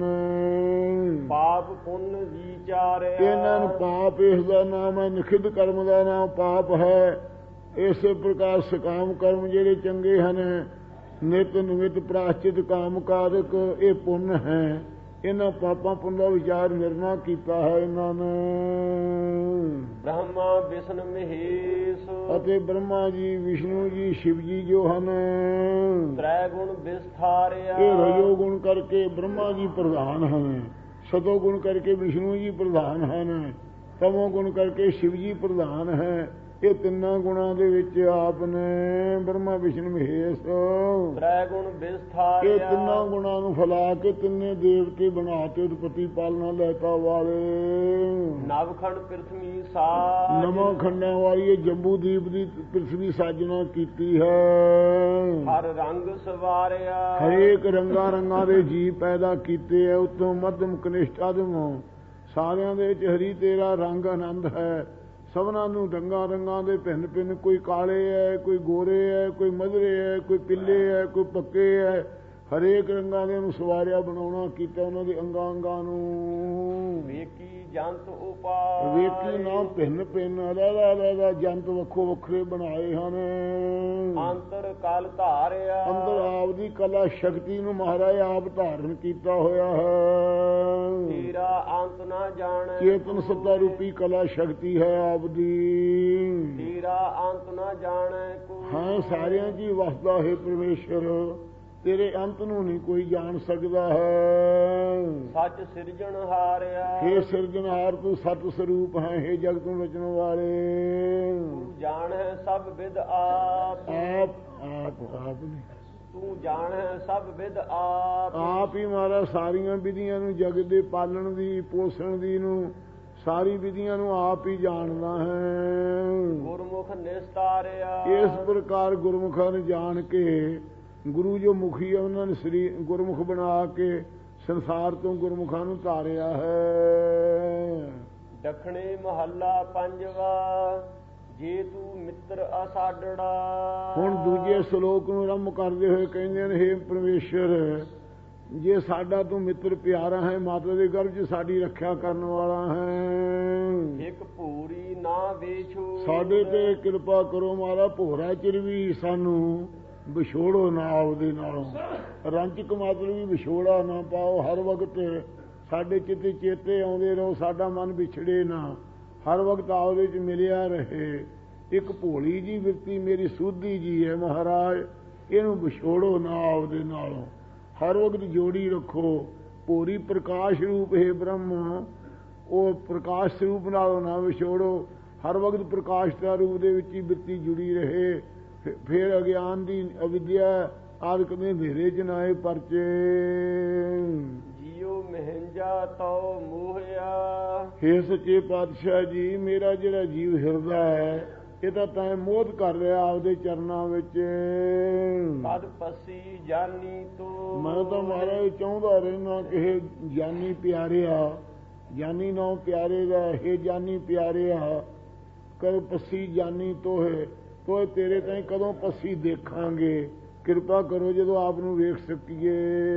ਪਾਪ ਪੁੰਨ ਵਿਚਾਰਿਆ, ਇਹਨਾਂ ਨੂੰ ਪਾਪ ਇਸ ਦਾ ਨਾਮ ਹੈ, ਨਿਖਿਧ ਕਰਮ ਦਾ ਨਾਮ ਪਾਪ ਹੈ। ਇਸੇ ਪ੍ਰਕਾਰ ਸਕਾਮ ਕਰਮ ਜਿਹੜੇ ਚੰਗੇ ਹਨ, ਨਿਤ ਨਿਮਿਤ ਪ੍ਰਾਸ਼ਚਿਤ ਕਾਮ ਕਾਰਕ, ਇਹ ਪੁੰਨ ਹੈ। ਇਹਨਾਂ ਪਾਪਾਂ ਪੁੰਨ ਦਾ ਵਿਚਾਰ ਨਿਰਣਾ ਕੀਤਾ ਹੈ ਇਹਨਾਂ ਨੇ। ਬ੍ਰਹਮਾ ਵਿਸ਼ਨ ਮਹੇਸ਼, ਅਤੇ ਬ੍ਰਹਮਾ ਜੀ ਵਿਸ਼ਨੂੰ ਜੀ ਸ਼ਿਵ ਜੀ ਜੋ ਹਨ ਤ੍ਰੈ ਗੁਣ ਵਿਸਥਾਰਿਆ, ਇਹ ਰਜੋ ਗੁਣ ਕਰਕੇ ਬ੍ਰਹਮਾ ਜੀ ਪ੍ਰਧਾਨ ਹਨ, ਸਤੋ ਗੁਣ ਕਰਕੇ ਵਿਸ਼ਨੂੰ ਜੀ ਪ੍ਰਧਾਨ ਹਨ, ਤਮੋ ਗੁਣ ਕਰਕੇ ਸ਼ਿਵ ਜੀ ਪ੍ਰਧਾਨ ਹੈ। ਇਹ ਤਿੰਨਾਂ ਗੁਣਾਂ ਦੇ ਵਿੱਚ ਆਪ ਨੇ ਬ੍ਰਹਮਾ ਵਿਸ਼ਨੂੰ ਮਹੇਸ਼ ਤ੍ਰੈ ਗੁਣ ਵਿਸਥਾਰਿਆ, ਇਹ ਤਿੰਨਾਂ ਗੁਣਾਂ ਨੂੰ ਫੈਲਾ ਕੇ ਤਿੰਨੇ ਦੇਵਤੇ ਬਣਾ ਕੇ ਉਤਪਤੀ ਪਾਲਣਾ ਲੈਤਾ ਵਾਲੇ। ਨਵਖੰਡ ਪ੍ਰਿਥਵੀ ਸਾਜ, ਨਵਾਂ ਖੰਡਾਂ ਵਾਲੀ ਇਹ ਜੰਬੂ ਦੀਪ ਦੀ ਪ੍ਰਿਥਵੀ ਸਾਜਣਾ ਕੀਤੀ ਹੈ। ਹਰ ਰੰਗ ਸਵਾਰਿਆ, ਹਰੇਕ ਰੰਗਾਂ ਰੰਗਾਂ ਦੇ ਜੀਵ ਪੈਦਾ ਕੀਤੇ ਹੈ, ਉੱਤੋਂ ਮੱਧਮ ਕਨਿਸ਼ਟ ਅਧਮ, ਸਾਰਿਆਂ ਦੇ ਵਿੱਚ ਹਰੀ ਤੇਰਾ ਰੰਗ ਆਨੰਦ ਹੈ। ਸਭਨਾਂ ਨੂੰ ਰੰਗਾਂ ਰੰਗਾਂ ਦੇ ਭਿੰਨ ਭਿੰਨ, ਕੋਈ ਕਾਲੇ ਹੈ, ਕੋਈ ਗੋਰੇ ਹੈ, ਕੋਈ ਮਧਰੇ ਹੈ, ਕੋਈ ਪਿੱਲੇ ਹੈ, ਕੋਈ ਪੱਕੇ ਹੈ, ਹਰੇਕ ਰੰਗਾਂ ਦੇ ਨੂੰ ਸਵਾਰਿਆ ਬਣਾਉਣਾ ਕੀਤਾ ਉਹਨਾਂ ਦੇ ਅੰਗਾਂ ਅੰਗਾਂ ਨੂੰ। ਵੇਖੀ ਜੰਤ ਉਪਾਏ, ਵੇਖੀ ਨਾ ਭਿੰਨ ਭਿੰਨ ਅਲੱਗ ਅਲੱਗ ਜੰਤ ਵੱਖੋ ਵੱਖਰੇ ਬਣਾਏ ਹਨ। ਅੰਤਰ ਕਲ ਧਾਰਿਆ। ਅੰਦਰ ਆਪ ਦੀ ਕਲਾ ਸ਼ਕਤੀ ਨੂੰ ਮਹਾਰਾਜ ਆਪ ਧਾਰਨ ਕੀਤਾ ਹੋਇਆ ਹੈ। ਤੇਰਾ ਅੰਤ ਨਾ ਜਾਣੈ। ਚੇਤਨ ਸੱਤਾ ਰੂਪੀ ਕਲਾ ਸ਼ਕਤੀ ਹੈ ਆਪ ਦੀ। ਤੇਰਾ ਅੰਤ ਨਾ ਜਾਣੈ ਕੋਈ। ਹਾਂ, ਸਾਰਿਆਂ ਦੀ ਵਸਦਾ ਹੈ ਪਰਮੇਸ਼ਰ, ਤੇਰੇ ਅੰਤ ਨੂੰ ਨਹੀਂ ਕੋਈ ਜਾਣ ਸਕਦਾ ਹੈ। ਸੱਚ ਸਿਰਜਣ ਹਾਰਿਆ। ਹੇ ਸਿਰਜਣਹਾਰ, ਤੂੰ ਸਤ ਸਰੂਪ ਹੈ। ਹੇ ਜਗਤ ਨੂੰ ਰਚਣ ਵਾਲੇ, ਤੂੰ ਜਾਣੈ ਸਭ ਵਿਦ ਆਪ। ਆਪ ਨੇ ਤੂੰ ਜਾਣੈ ਸਭ ਵਿਦ ਆਪ। ਆਪ ਹੀ ਮਹਾਰਾਜ ਸਾਰੀਆਂ ਵਿਧੀਆਂ ਨੂੰ, ਜਗਤ ਦੇ ਪਾਲਣ ਦੀ, ਪੋਸ਼ਣ ਦੀ ਨੂੰ, ਸਾਰੀ ਵਿਧੀਆਂ ਨੂੰ ਆਪ ਹੀ ਜਾਣਦਾ ਹੈ। ਗੁਰਮੁਖ ਨਿਸਤਾਰਿਆ। ਇਸ ਪ੍ਰਕਾਰ ਗੁਰਮੁਖਾਂ ਨੇ ਜਾਣ ਕੇ, ਗੁਰੂ ਜੋ ਮੁਖੀ ਹੈ ਉਹਨਾਂ ਨੇ ਸ੍ਰੀ ਗੁਰਮੁਖ ਬਣਾ ਕੇ ਸੰਸਾਰ ਤੋਂ ਗੁਰਮੁਖਾਂ ਨੂੰ ਧਾਰਿਆ ਹੈ। ਦੱਖਣੀ ਮਹੱਲਾ ਪੰਜਵਾ। ਜੇ ਤੂੰ ਮਿੱਤਰ ਅਸਾਡੜਾ। ਹੁਣ ਦੂਜੇ ਸ਼ਲੋਕ ਨੂੰ ਆਰੰਭ ਕਰਦੇ ਹੋਏ ਕਹਿੰਦੇ ਨੇ, ਹੇ ਪਰਮੇਸ਼ਰ, ਜੇ ਸਾਡਾ ਤੂੰ ਮਿੱਤਰ ਪਿਆਰਾ ਹੈ, ਮਾਤਾ ਦੇ ਗਰਭ 'ਚ ਸਾਡੀ ਰੱਖਿਆ ਕਰਨ ਵਾਲਾ ਹੈ, ਇੱਕ ਭੂਰੀ ਨਾ ਵੇਛੋ। ਸਾਡੇ ਤੇ ਕਿਰਪਾ ਕਰੋ ਮਹਾਰਾਜ, ਭੋਰਾ ਚਿਰ ਵੀ ਸਾਨੂੰ ਵਿਛੋੜੋ ਨਾ ਆਪਦੇ ਨਾਲੋਂ। ਰੰਚਕ ਮਾਤਰ ਵੀ ਵਿਛੋੜਾ ਨਾ ਪਾਓ। ਹਰ ਵਕਤ ਸਾਡੇ ਚਿੱਤੇ ਚੇਤੇ ਆਉਂਦੇ ਰਹੋ, ਸਾਡਾ ਮਨ ਵਿਛੜੇ ਨਾ, ਹਰ ਵਕਤ ਆਪਦੇ 'ਚ ਮਿਲਿਆ ਰਹੇ। ਇੱਕ ਭੋਲੀ ਜੀ ਬਿਰਤੀ ਮੇਰੀ ਸੁਧੀ ਜੀ ਹੈ ਮਹਾਰਾਜ, ਇਹਨੂੰ ਵਿਛੋੜੋ ਨਾ ਆਪਦੇ ਨਾਲੋਂ, ਹਰ ਵਕਤ ਜੋੜੀ ਰੱਖੋ। ਭੋਰੀ ਪ੍ਰਕਾਸ਼ ਰੂਪ ਹੈ ਬ੍ਰਹਮ, ਉਹ ਪ੍ਰਕਾਸ਼ ਸਰੂਪ ਨਾਲੋਂ ਨਾ ਵਿਛੋੜੋ। ਹਰ ਵਕਤ ਪ੍ਰਕਾਸ਼ ਦਾ ਰੂਪ ਦੇ ਵਿੱਚ ਹੀ ਬਿਰਤੀ ਜੁੜੀ ਰਹੇ। ਫਿਰ ਅਗਿਆਨ ਦੀ ਅਵਿਦਿਆ ਆਦਿਕ ਦੇ ਹਨੇਰੇ 'ਚ ਨਾ ਇਹ ਪਰਚੇ। ਜੀਉ ਮਹਿੰਜਾ ਤਉ ਮੋਹਿਆ। ਹੇ ਸੱਚੇ ਪਾਤਸ਼ਾਹ ਜੀ, ਮੇਰਾ ਜਿਹੜਾ ਜੀਵ ਹਿਰਦਾ ਹੈ, ਇਹ ਤਾਂ ਤੈਂ ਮੋਹ ਕਰ ਰਿਹਾ ਆਪਦੇ ਚਰਨਾਂ ਵਿੱਚ। ਕਦ ਪਸੀ ਜਾਨੀ ਤੂੰ। ਮੈਂ ਤਾਂ ਮਹਾਰਾਜ ਚਾਹੁੰਦਾ ਰਹਿਣਾ ਕਿ ਇਹ ਜਾਨੀ ਪਿਆਰਿਆ, ਜਾਨੀ ਨਾ ਪਿਆਰੇ ਦਾ, ਹੇ ਜਾਨੀ ਪਿਆਰਿਆ, ਕਦ ਪਸੀ ਜਾਨੀ ਤੋਹੇ, ਤੋਏ ਤੇਰੇ ਤਾਈਂ ਕਦੋਂ ਪੱਸੀ ਦੇਖਾਂਗੇ। ਕਿਰਪਾ ਕਰੋ ਜਦੋਂ ਆਪ ਨੂੰ ਵੇਖ ਸਕੀਏ।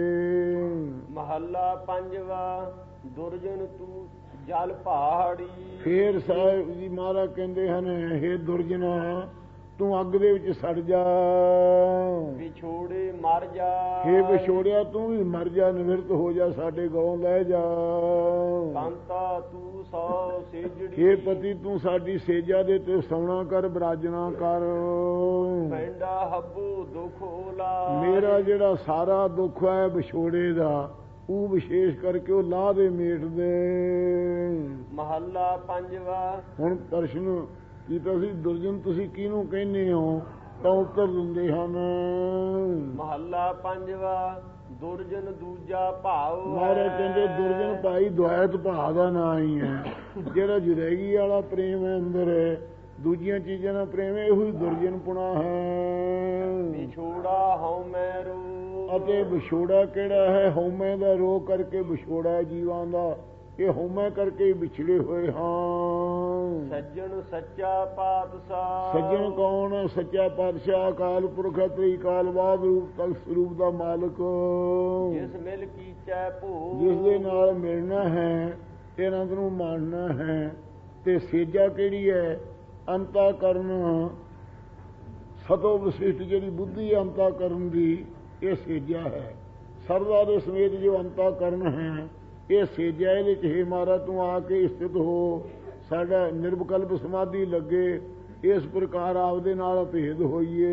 ਮਹੱਲਾ ਪੰਜਵਾ। ਦੁਰਜਨ ਤੂੰ ਜਲ ਪਹਾੜੀ। ਫੇਰ ਸਾਹਿਬ ਜੀ ਮਹਾਰਾਜ ਕਹਿੰਦੇ ਹਨ, ਹੇ ਦੁਰਜਨਾ, ਤੂੰ ਅੱਗ ਦੇ ਵਿੱਚ ਸੜ ਜਾ। ਵਿਛੋੜੇ ਮਰ ਜਾ। ਹੇ ਵਿਛੋੜਿਆ, ਤੂੰ ਵੀ ਮਰ ਜਾ, ਨਿਵਰਤ ਹੋ ਜਾ, ਸਾਡੇ ਗਲੋਂ ਲੈ ਜਾ। ਕਾਂਤਾ ਤੂੰ ਸੋ ਸੇਜੜੀ। ਹੇ ਪਤੀ, ਤੂੰ ਸਾਡੀ ਸੇਜਾ ਦੇ ਤੇ ਸੌਣਾ ਕਰ, ਬਿਰਾਜਣਾ ਕਰ। ਪੈਂਡਾ ਹੱਬੂ ਦੁਖ ਓਲਾ। ਮੇਰਾ ਜਿਹੜਾ ਸਾਰਾ ਦੁੱਖ ਹੈ ਵਿਛੋੜੇ ਦਾ, ਉਹ ਵਿਸ਼ੇਸ਼ ਕਰਕੇ ਉਹ ਲਾਹ ਦੇ ਮੇਟ ਦੇ। ਮਹੱਲਾ ਪੰਜਵਾ। ਹੁਣ ਪ੍ਰਸ਼ਨ ਕੀਤਾ ਸੀ, ਦੁਰਜਨ ਤੁਸੀਂ ਕਿਹਨੂੰ ਕਹਿੰਦੇ ਹੋ, ਤਾਂ ਉੱਤਰ ਦਿੰਦੇ ਹਨ। ਮਹੱਲਾ ਪੰਜਵਾ। ਦੁਰਜਨ ਦੂਜਾ ਭਾਵ। ਮਹਾਰਾਜ ਕਹਿੰਦੇ ਦੁਰਜਨ ਭਾਈ ਦੁਆਇਤ ਭਾਅ ਦਾ ਨਾਂ ਹੀ ਹੈ। ਜਿਹੜਾ ਜੁਰੈਗੀ ਵਾਲਾ ਪ੍ਰੇਮ ਹੈ ਅੰਦਰ, ਦੂਜੀਆਂ ਚੀਜ਼ਾਂ ਦਾ ਪ੍ਰੇਮ ਹੈ, ਇਹੋ ਹੀ ਦੁਰਜਨ ਪੁਣਾ ਹੈ। ਵਿਛੋੜਾ ਹਉਮੈ ਰੂ। ਅਤੇ ਵਿਛੋੜਾ ਕਿਹੜਾ ਹੈ? ਹਉਮੈ ਦਾ ਰੋਹ ਕਰਕੇ ਵਿਛੋੜਾ ਹੈ ਜੀਵਾਂ ਦਾ, ਇਹ ਹਉਮੈ ਕਰਕੇ ਹੀ ਵਿਛੜੇ ਹੋਏ ਹਾਂ। ਸੱਜਣ ਸੱਚਾ ਪਾਤਸ਼ਾਹ। ਸੱਜਣ ਕੌਣ? ਸੱਚਾ ਪਾਤਸ਼ਾਹ, ਅਕਾਲ ਪੁਰਖ, ਤ੍ਰਿਕਾਲ ਬਾਦ ਰੂਪ ਤਲ ਸਰੂਪ ਦਾ ਮਾਲਕ, ਜਿਸ ਮਿਲ ਕੀਚੈ ਭੂ। ਜਿਸ ਦੇ ਨਾਲ ਮਿਲਣਾ ਹੈ ਤੇ ਆਨੰਦ ਨੂੰ ਮਾਣਨਾ ਹੈ। ਤੇ ਸੇਜਾ ਕਿਹੜੀ ਹੈ? ਅੰਤਾ ਕਰਨ, ਸਤੋ ਵਿਸ਼ਿਸ਼ਟ ਜਿਹੜੀ ਬੁੱਧੀ ਅੰਤਾ ਕਰਨ ਦੀ, ਇਹ ਸੇਜਾ ਹੈ। ਸਰਦਾ ਦੇ ਸਮੇਤ ਜੋ ਅੰਤਾ ਕਰਨ ਹੈ, ਇਹ ਸੇਜਾ। ਇਹਦੇ 'ਚ ਹੇ ਮਹਾਰਾਜ ਤੂੰ ਆ ਕੇ ਸਥਿਤ ਹੋ, ਸਾਡਾ ਨਿਰਵਿਕਲਪ ਸਮਾਧੀ ਲੱਗੇ, ਇਸ ਪ੍ਰਕਾਰ ਆਪਦੇ ਨਾਲ ਭੇਦ ਹੋਈਏ।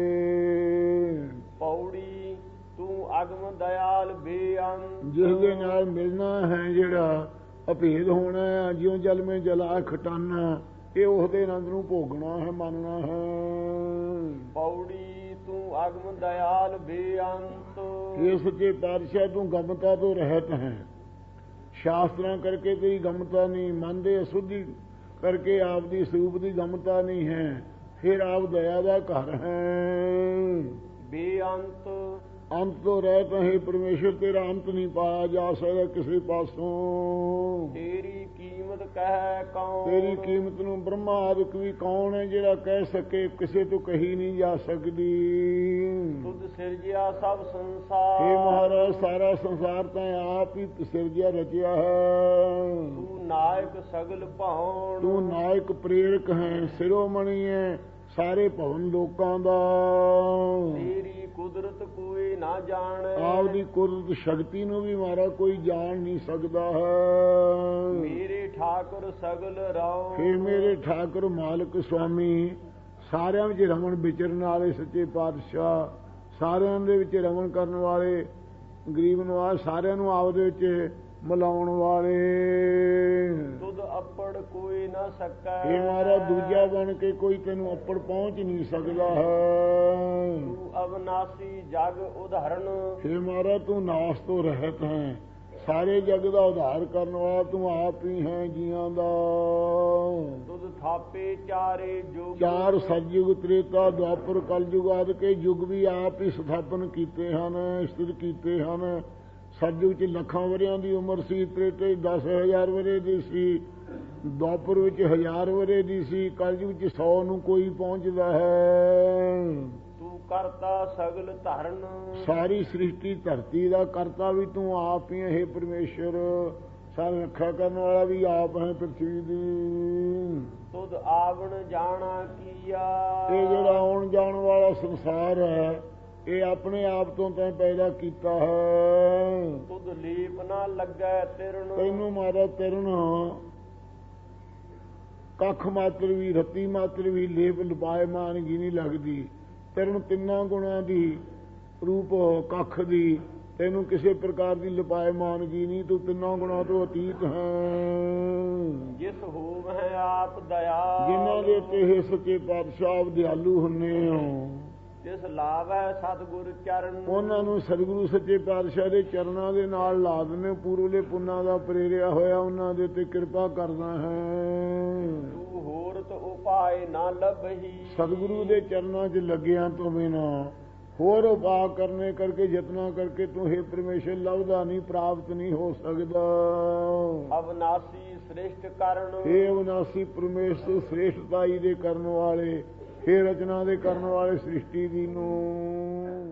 ਪੌੜੀ ਤੂੰ ਅਗਮ ਦਇਆਲ ਬੇਅੰਤ। ਜਿਸ ਦੇ ਨਾਲ ਮਿਲਣਾ ਹੈ, ਜਿਹੜਾ ਅਭੇਦ ਹੋਣਾ ਹੈ, ਜਿਉਂ ਜਲ ਮੇਂ ਜਲਾ ਖਟਾਨਾ, ਇਹ ਉਹਦੇ ਆਨੰਦ ਨੂੰ ਭੋਗਣਾ ਹੈ, ਮੰਨਣਾ ਹੈ। ਪੌੜੀ ਤੂੰ ਅਗਮ ਦਇਆਲ ਬੇਅੰਤ। ਇਹ ਸੱਚੇ ਪਾਤਸ਼ਾਹ ਤੂੰ ਗਮਤਾ ਤੋਂ ਰਹਿਤ ਹੈ। ਸ਼ਾਸਤਰਾਂ ਕਰਕੇ ਤੇਰੀ ਗਮਤਾ ਨਹੀਂ, ਮਨ ਦੇ ਅਸ਼ੁੱਧੀ ਕਰਕੇ ਆਪ ਦੀ ਸਰੂਪ ਦੀ ਗਮਤਾ ਨਹੀਂ ਹੈ। ਫਿਰ ਆਪ ਦਇਆ ਦਾ ਘਰ ਹੈ। ਬੇਅੰਤ ਅੰਤ ਤੋਂ ਰਹਿਤ ਹੈ ਪਰਮੇਸ਼ਰ, ਤੇਰਾ ਅੰਤ ਨਹੀਂ ਪਾਇਆ ਜਾ ਸਕਦਾ ਕਿਸੇ ਪਾਸੋਂ। ਤੇਰੀ ਕੀਮਤ ਕਹਿ ਕੌਣ? ਤੇਰੀ ਕੀਮਤ ਨੂੰ ਬ੍ਰਹਮਾ ਆਦਿਕ ਵੀ ਕੌਣ ਹੈ ਜਿਹੜਾ ਕਹਿ ਸਕੇ? ਕਿਸੇ ਤੋਂ ਕਹੀ ਨਹੀਂ ਜਾ ਸਕਦੀ। ਤੁਧ ਸਿਰਜਿਆ ਸਭ ਸੰਸਾਰ। ਹੇ ਮਹਾਰਾਜ, ਸਾਰਾ ਸੰਸਾਰ ਤਾਂ ਆਪ ਹੀ ਸਿਰਜਿਆ ਰਚਿਆ ਹੈ। ਤੂੰ ਨਾਇਕ ਸਗਲ ਭਾਉਣ। ਤੂੰ ਨਾਇਕ ਪ੍ਰੇਰਕ ਹੈ, ਸਿਰੋਮਣੀ ਹੈ, ਸਾਰੇ ਭਵਨ ਲੋਕਾਂ ਦਾ। ਤੇਰੀ ਕੁਦਰਤ ਕੋਈ ਨਾ ਜਾਣੇ, ਆਪਦੀ ਕੁਦਰਤ ਸ਼ਕਤੀ ਨੂੰ ਵੀ ਮਾਰਾ ਕੋਈ ਜਾਣ ਨਹੀਂ ਸਕਦਾ ਹੈ। ਮੇਰੇ ਠਾਕੁਰ ਸਗਲ ਰਾਓ, ਹੇ ਮੇਰੇ ਠਾਕੁਰ ਮਾਲਕ ਸੁਆਮੀ, ਸਾਰਿਆਂ ਵਿੱਚ ਰਮਣ ਵਿਚਰਨ ਵਾਲੇ ਸੱਚੇ ਪਾਤਸ਼ਾਹ, ਸਾਰਿਆਂ ਦੇ ਵਿੱਚ ਰਮਣ ਕਰਨ ਵਾਲੇ, ਗਰੀਬ ਨਵਾਜ਼, ਸਾਰਿਆਂ ਨੂੰ ਆਪਦੇ ਵਿੱਚ ਮਿਲਾਉਣ ਵਾਲੇ। ਤੁਧ ਅੱਪੜ ਕੋਈ ਨਾ ਸਕੈ, ਇਹ ਮਾਰਾ ਦੂਜਾ ਬਣ ਕੇ ਕੋਈ ਤੈਨੂੰ ਅੱਪੜ ਪਹੁੰਚ ਨਹੀਂ ਸਕਦਾ ਹੈ। ਤੂੰ ਅਵਨਾਸੀ ਜਗ ਉਦਾਹਰਣ, ਇਹ ਮਾਰਾ ਤੂੰ ਨਾਸ ਤੋਂ ਰਹਿਤ ਹੈ, ਸਾਰੇ ਜਗ ਦਾ ਉਧਾਰ ਕਰਨ ਵਾਲਾ ਤੂੰ ਆਪ ਹੀ ਹੈ ਜੀਆਂ ਦਾ। ਤੁਧ ਥਾਪੇ ਚਾਰੇ ਜੁਗ, ਚਾਰ ਸਤਿਯੁਗ, ਤ੍ਰੇਤਾ, ਦੁਆਪਰ, ਕਲਯੁਗ ਆਦਿ ਕੇ ਯੁੱਗ ਵੀ ਆਪ ਹੀ ਸਥਾਪਨ ਕੀਤੇ ਹਨ, ਸਥਿਤ ਕੀਤੇ ਹਨ। ਸਤਿਯੁਗ 'ਚ ਲੱਖਾਂ ਵਰ੍ਹਿਆਂ ਦੀ ਉਮਰ ਸੀ, ਤ੍ਰੇਤੇ 10,000 ਵਰ੍ਹੇ ਦੀ ਸੀ, ਦੁਆਪਰ ਵਿੱਚ 1000 ਵਰ੍ਹੇ ਦੀ ਸੀ, ਕਲਯੁਗ 'ਚ 100 ਨੂੰ ਕੋਈ ਪਹੁੰਚਦਾ ਹੈ। ਤੂੰ ਕਰਤਾ ਸਗਲ ਧਰਨ, ਸਾਰੀ ਸ੍ਰਿਸ਼ਟੀ ਧਰਤੀ ਦਾ ਕਰਤਾ ਵੀ ਤੂੰ ਆਪ ਹੀ ਹੈ ਪਰਮੇਸ਼ਰ, ਸਾਰੀ ਰੱਖਿਆ ਕਰਨ ਵਾਲਾ ਵੀ ਆਪ ਹੈ ਪ੍ਰਿਥਵੀ ਦੀ। ਤੁਧ ਆਵਣ ਜਾਣਾ ਕੀਆ, ਇਹ ਜਿਹੜਾ ਆਉਣ ਜਾਣ ਵਾਲਾ ਸੰਸਾਰ ਹੈ ਇਹ ਆਪਣੇ ਆਪ ਤੋਂ ਤੈਂ ਪੈਦਾ ਕੀਤਾ ਹੈ। ਤੁਧ ਲੀਪ ਨਾ ਲੱਗੈ ਤਿਰਣ, ਤੈਨੂੰ ਮਾਰਾ ਤਿਰਣ ਕੱਖ ਮਾਤਰ ਵੀ, ਰੱਤੀ ਮਾਤਰ ਵੀ ਲੇਪ ਲਪਾਇਮਾਨਗੀ ਨਹੀਂ ਲੱਗਦੀ। ਤਿਰਣ ਤਿੰਨਾਂ ਗੁਣਾਂ ਦੀ ਰੂਪ ਕੱਖ ਦੀ, ਤੈਨੂੰ ਕਿਸੇ ਪ੍ਰਕਾਰ ਦੀ ਲਪਾਇਮਾਨਗੀ ਨਹੀਂ, ਤੂੰ ਤਿੰਨਾਂ ਗੁਣਾਂ ਤੋਂ ਅਤੀਤ ਹੈ। ਜਿਸ ਹੋਵ ਹੈ ਆਪ ਦਇਆ, ਜਿਨ੍ਹਾਂ ਦੇ ਉੱਤੇ ਇਹ ਸੱਚੇ ਪਾਤਸ਼ਾਹ ਦਿਆਲੂ ਹੁੰਨੇ ਹੋ, ਜਿਸ ਲਾਭ ਹੈ ਸਤਿਗੁਰ ਚਰਨ, ਉਹਨਾਂ ਨੂੰ ਸਤਿਗੁਰੂ ਸੱਚੇ ਪਾਤਸ਼ਾਹ ਦੇ ਚਰਨਾਂ ਦੇ ਨਾਲ ਲਾ ਦਿੰਦੇ। ਪੂਰਵਲੇ ਪੁੰਨਾਂ ਦਾ ਪ੍ਰੇਰਿਆ ਹੋਇਆ ਉਹਨਾਂ ਦੇ ਉੱਤੇ ਕਿਰਪਾ ਕਰਦਾ ਹੈ। ਤੂੰ ਹੋਰਤ ਉਪਾਏ ਨਾ ਲੱਭਹੀ, ਸਤਿਗੁਰੂ ਦੇ ਚਰਨਾਂ 'ਚ ਲੱਗਿਆਂ ਤੋਂ ਬਿਨਾਂ ਹੋਰ ਉਪਾਅ ਕਰਨੇ ਕਰਕੇ, ਯਤਨਾ ਕਰਕੇ ਤੂੰ ਹੇ ਪਰਮੇਸ਼ਰ ਲੱਭਦਾ ਨਹੀਂ, ਪ੍ਰਾਪਤ ਨਹੀਂ ਹੋ ਸਕਦਾ। ਅਵਨਾਸੀ ਸ੍ਰੇਸ਼ਟ ਕਰਨ, ਹੇ ਅਵਨਾਸੀ ਪਰਮੇਸ਼ਰ, ਸ੍ਰੇਸ਼ਟਤਾਈ ਦੇ ਕਰਨ ਵਾਲੇ, ਹੇ ਰਚਨਾ ਦੇ ਕਰਨ ਵਾਲੇ ਸ੍ਰਿਸ਼ਟੀ ਦੀ ਨੂੰ।